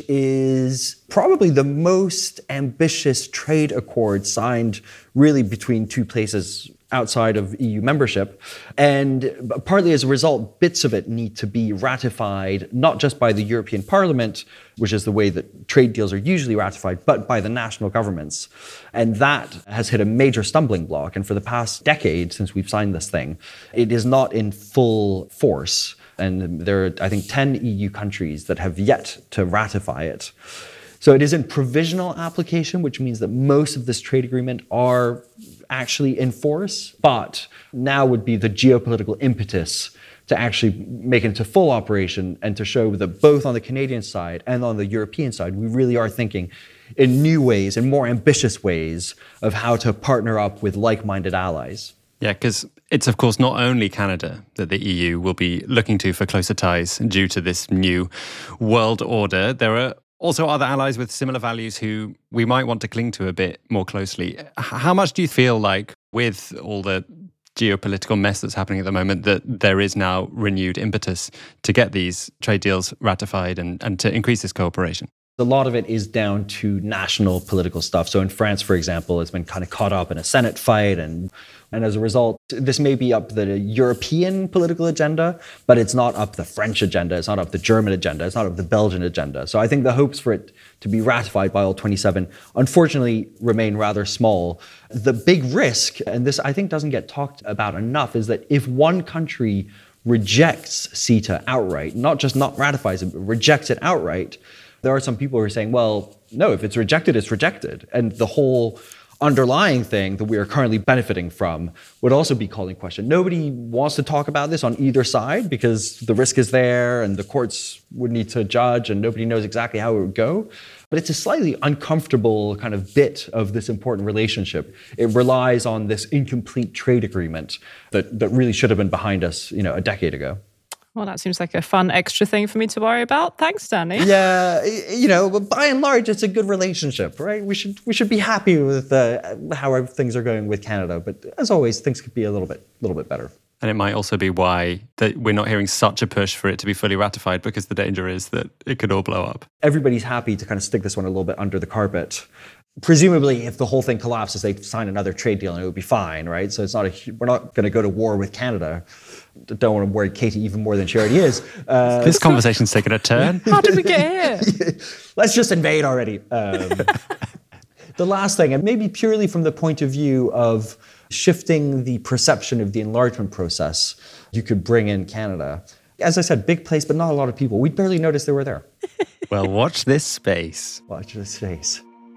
is probably the most ambitious trade accord signed really between two places outside of E U membership. And partly as a result, bits of it need to be ratified, not just by the European Parliament, which is the way that trade deals are usually ratified, but by the national governments. And that has hit a major stumbling block. And for the past decade, since we've signed this thing, it is not in full force. And there are, I think, ten E U countries that have yet to ratify it. So it is in provisional application, which means that most of this trade agreement are actually in force, but now would be the geopolitical impetus to actually make it into full operation and to show that both on the Canadian side and on the European side, we really are thinking in new ways, in more ambitious ways of how to partner up with like-minded allies. Yeah, because it's, of course, not only Canada that the E U will be looking to for closer ties due to this new world order. There are also other allies with similar values who we might want to cling to a bit more closely. How much do you feel like, with all the geopolitical mess that's happening at the moment, that there is now renewed impetus to get these trade deals ratified and, and to increase this cooperation? A lot of it is down to national political stuff. So in France, for example, it's been kind of caught up in a Senate fight. And, and as a result, this may be up the European political agenda, but it's not up the French agenda. It's not up the German agenda. It's not up the Belgian agenda. So I think the hopes for it to be ratified by all twenty-seven, unfortunately, remain rather small. The big risk, and this I think doesn't get talked about enough, is that if one country rejects CETA outright, not just not ratifies it, but rejects it outright, there are some people who are saying, well, no, if it's rejected, it's rejected. And the whole underlying thing that we are currently benefiting from would also be called in question. Nobody wants to talk about this on either side because the risk is there and the courts would need to judge and nobody knows exactly how it would go. But it's a slightly uncomfortable kind of bit of this important relationship. It relies on this incomplete trade agreement that, that really should have been behind us, you know, a decade ago. Well, that seems like a fun extra thing for me to worry about. Thanks, Danny. Yeah, you know, but by and large, it's a good relationship, right? We should we should be happy with uh, how things are going with Canada. But as always, things could be a little bit little bit better. And it might also be why that we're not hearing such a push for it to be fully ratified, because the danger is that it could all blow up. Everybody's happy to kind of stick this one a little bit under the carpet. Presumably, if the whole thing collapses, they sign another trade deal and it would be fine, right? So it's not a, we're not going to go to war with Canada. Don't want to worry Katie even more than she already is. Uh, this conversation's taken a turn. How did we get here? Let's just invade already. Um, the last thing, and maybe purely from the point of view of shifting the perception of the enlargement process, you could bring in Canada. As I said, big place, but not a lot of people. We barely noticed they were there. Well, watch this space. Watch this space.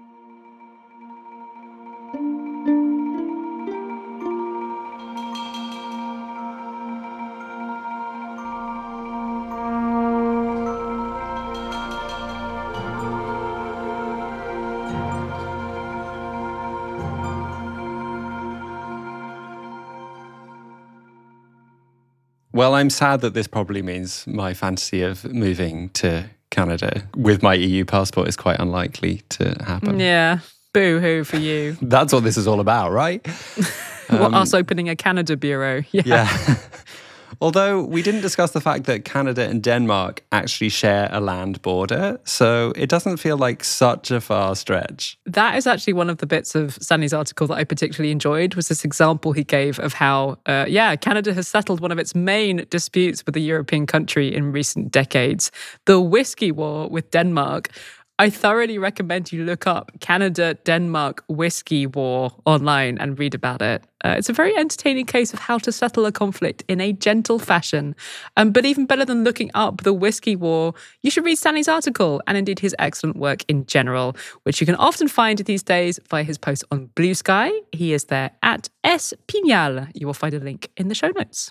Well, I'm sad that this probably means my fantasy of moving to Canada with my E U passport is quite unlikely to happen. Yeah, boo-hoo for you. That's what this is all about, right? Well, us opening a Canada bureau. Yeah. Yeah. Although we didn't discuss the fact that Canada and Denmark actually share a land border, so it doesn't feel like such a far stretch. That is actually one of the bits of Stanley's article that I particularly enjoyed, was this example he gave of how, uh, yeah, Canada has settled one of its main disputes with a European country in recent decades, the Whiskey War with Denmark. I thoroughly recommend you look up Canada-Denmark Whiskey War online and read about it. Uh, it's a very entertaining case of how to settle a conflict in a gentle fashion. Um, but even better than looking up the Whiskey War, you should read Stanley's article and indeed his excellent work in general, which you can often find these days via his post on Blue Sky. He is there at S. Pignal. You will find a link in the show notes.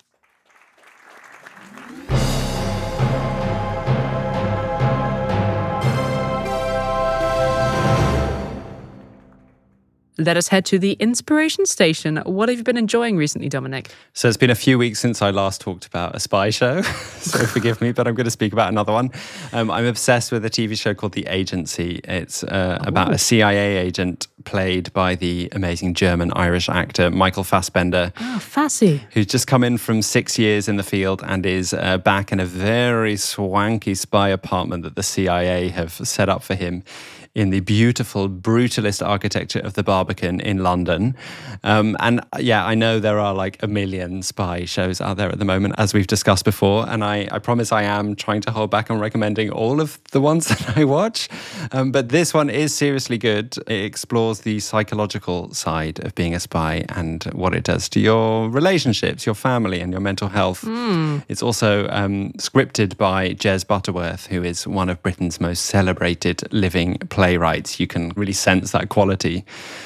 Let us head to the Inspiration Station. What have you been enjoying recently, Dominic? So it's been a few weeks since I last talked about a spy show, so forgive me, but I'm going to speak about another one. Um, I'm obsessed with a T V show called The Agency. It's uh, about a C I A agent played by the amazing German-Irish actor Michael Fassbender. Oh, Fassy. Who's just come in from six years in the field and is uh, back in a very swanky spy apartment that the C I A have set up for him in the beautiful brutalist architecture of the Barbican in London. Um, and yeah, I know there are like a million spy shows out there at the moment, as we've discussed before. And I, I promise I am trying to hold back on recommending all of the ones that I watch. Um, but this one is seriously good. It explores the psychological side of being a spy and what it does to your relationships, your family, and your mental health. Mm. It's also um, scripted by Jez Butterworth, who is one of Britain's most celebrated living players. Playwrights. You can really sense that quality.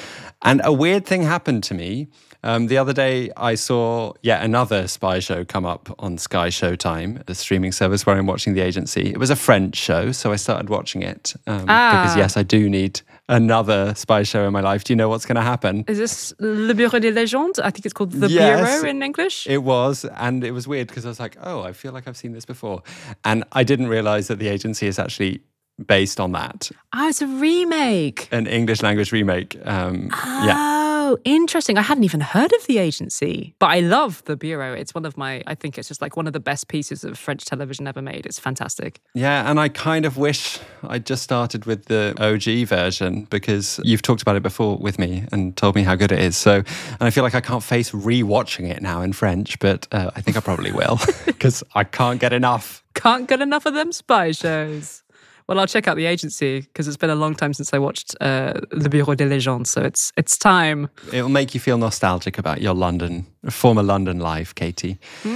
And a weird thing happened to me. Um, the other day, I saw yet another spy show come up on Sky Showtime, the streaming service where I'm watching The Agency. It was a French show, so I started watching it. Um, ah. Because, yes, I do need another spy show in my life. Do you know what's going to happen? Is this Le Bureau des Légendes? I think it's called The yes, Bureau in English. It was, and it was weird because I was like, oh, I feel like I've seen this before. And I didn't realize that The Agency is actually based on that. Oh, it's a remake. An English language remake. Um, oh, yeah. interesting. I hadn't even heard of The Agency, but I love The Bureau. It's one of my, I think it's just like one of the best pieces of French television ever made. It's fantastic. Yeah, and I kind of wish I just started with the O G version because you've talked about it before with me and told me how good it is. So, and I feel like I can't face re-watching it now in French, but uh, I think I probably will because I can't get enough. Can't get enough of them spy shows. Well, I'll check out The Agency because it's been a long time since I watched uh, Le Bureau des Légendes, so it's it's time. It'll make you feel nostalgic about your London, former London life, Katie.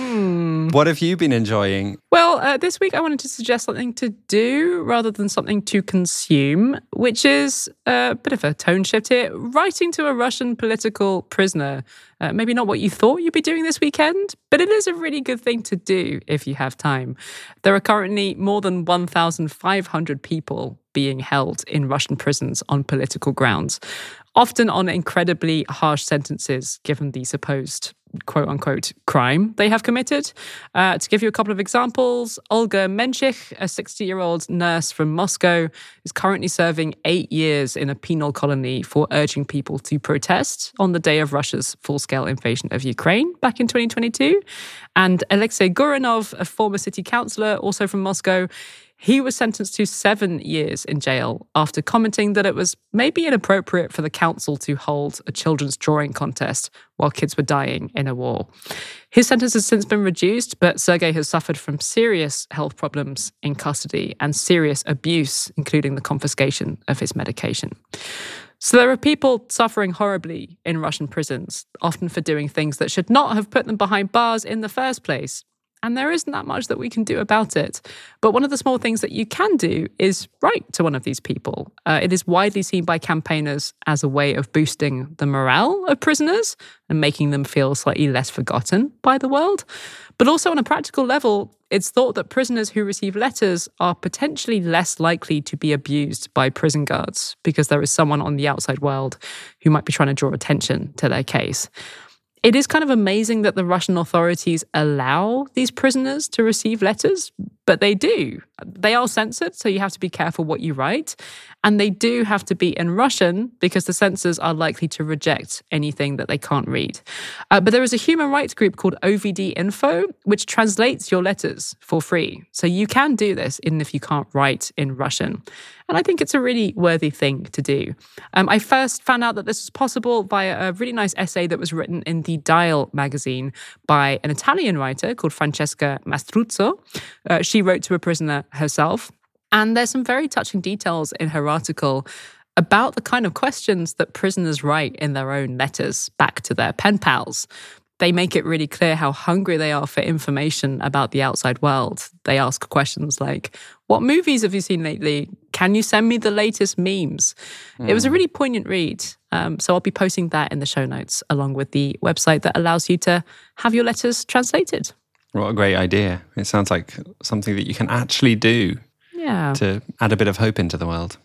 Mm. What have you been enjoying? Well, uh, this week I wanted to suggest something to do rather than something to consume, which is a bit of a tone shift here. Writing to a Russian political prisoner. Uh, maybe not what you thought you'd be doing this weekend, but it is a really good thing to do if you have time. There are currently more than one thousand five hundred people being held in Russian prisons on political grounds, often on incredibly harsh sentences given the supposed quote-unquote crime they have committed. Uh, to give you a couple of examples, Olga Menchik, a sixty-year-old nurse from Moscow, is currently serving eight years in a penal colony for urging people to protest on the day of Russia's full-scale invasion of Ukraine back in twenty twenty-two. And Alexei Guranov, a former city councillor, also from Moscow, he was sentenced to seven years in jail after commenting that it was maybe inappropriate for the council to hold a children's drawing contest while kids were dying in a war. His sentence has since been reduced, but Sergei has suffered from serious health problems in custody and serious abuse, including the confiscation of his medication. So there are people suffering horribly in Russian prisons, often for doing things that should not have put them behind bars in the first place. and there isn't that much that we can do about it. But one of the small things that you can do is write to one of these people. Uh, it is widely seen by campaigners as a way of boosting the morale of prisoners and making them feel slightly less forgotten by the world. But also on a practical level, it's thought that prisoners who receive letters are potentially less likely to be abused by prison guards because there is someone on the outside world who might be trying to draw attention to their case. It is kind of amazing that the Russian authorities allow these prisoners to receive letters, but they do. They are censored, so you have to be careful what you write. And they do have to be in Russian because the censors are likely to reject anything that they can't read. Uh, but there is a human rights group called O V D Info, which translates your letters for free. So you can do this even if you can't write in Russian. And I think it's a really worthy thing to do. Um, I first found out that this was possible via a really nice essay that was written in the Dial magazine by an Italian writer called Francesca Mastruzzo. Uh, she wrote to a prisoner herself. And there's some very touching details in her article about the kind of questions that prisoners write in their own letters back to their pen pals. They make it really clear how hungry they are for information about the outside world. They ask questions like, what movies have you seen lately? Can you send me the latest memes? Mm. It was a really poignant read. Um, so I'll be posting that in the show notes along with the website that allows you to have your letters translated. What a great idea. It sounds like something that you can actually do yeah. to add a bit of hope into the world.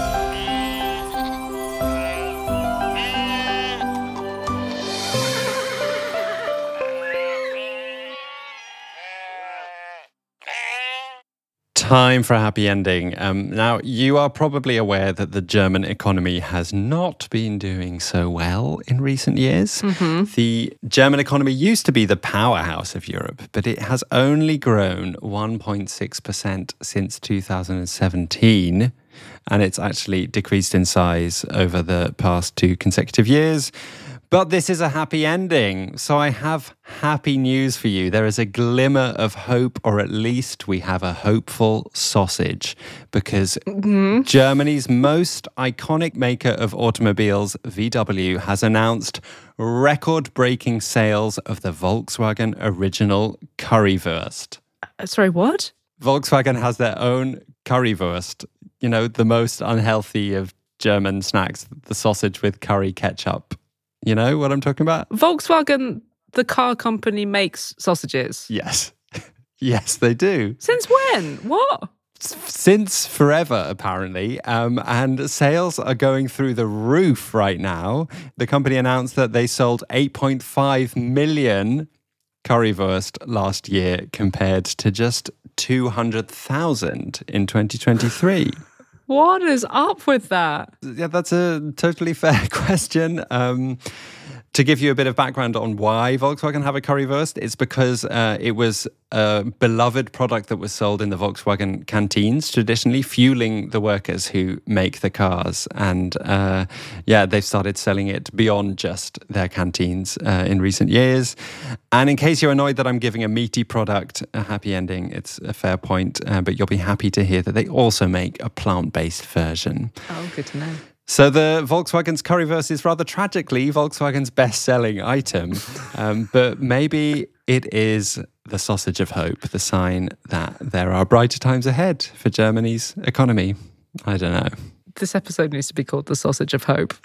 Time for a happy ending. Um, now, you are probably aware that the German economy has not been doing so well in recent years. Mm-hmm. The German economy used to be the powerhouse of Europe, but it has only grown one point six percent since two thousand seventeen, and it's actually decreased in size over the past two consecutive years. But this is a happy ending, so I have happy news for you. There is a glimmer of hope, or at least we have a hopeful sausage, because mm-hmm. Germany's most iconic maker of automobiles, V W, has announced record-breaking sales of the Volkswagen original Currywurst. Uh, sorry, what? Volkswagen has their own Currywurst, you know, the most unhealthy of German snacks, the sausage with curry ketchup. You know what I'm talking about? Volkswagen, the car company, makes sausages. Yes. Yes, they do. Since when? What? Since forever, apparently. Um, and sales are going through the roof right now. The company announced that they sold eight point five million Currywurst last year compared to just two hundred thousand in twenty twenty-three. What is up with that? Yeah, that's a totally fair question. Um, to give you a bit of background on why Volkswagen have a Currywurst, it's because uh, it was a beloved product that was sold in the Volkswagen canteens, traditionally fueling the workers who make the cars. And uh, yeah, they've started selling it beyond just their canteens uh, in recent years. And in case you're annoyed that I'm giving a meaty product a happy ending, it's a fair point, uh, but you'll be happy to hear that they also make a plant-based version. Oh, good to know. So the Volkswagen's Currywurst is rather tragically Volkswagen's best-selling item, um, but maybe it is the sausage of hope, the sign that there are brighter times ahead for Germany's economy. I don't know. This episode needs to be called The Sausage of Hope.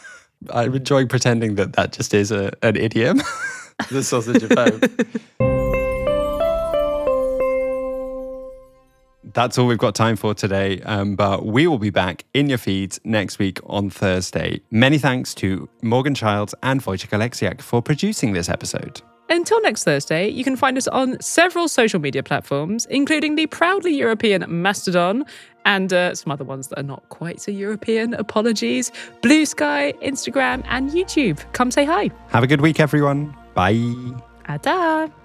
I'm enjoying pretending that that just is a, an idiom, the sausage of hope. That's all we've got time for today, um, but we will be back in your feeds next week on Thursday. Many thanks to Morgan Childs and Wojciech Aleksiak for producing this episode. Until next Thursday, you can find us on several social media platforms, including the proudly European Mastodon and uh, some other ones that are not quite so European, apologies, Blue Sky, Instagram and YouTube. Come say hi. Have a good week, everyone. Bye. Ada.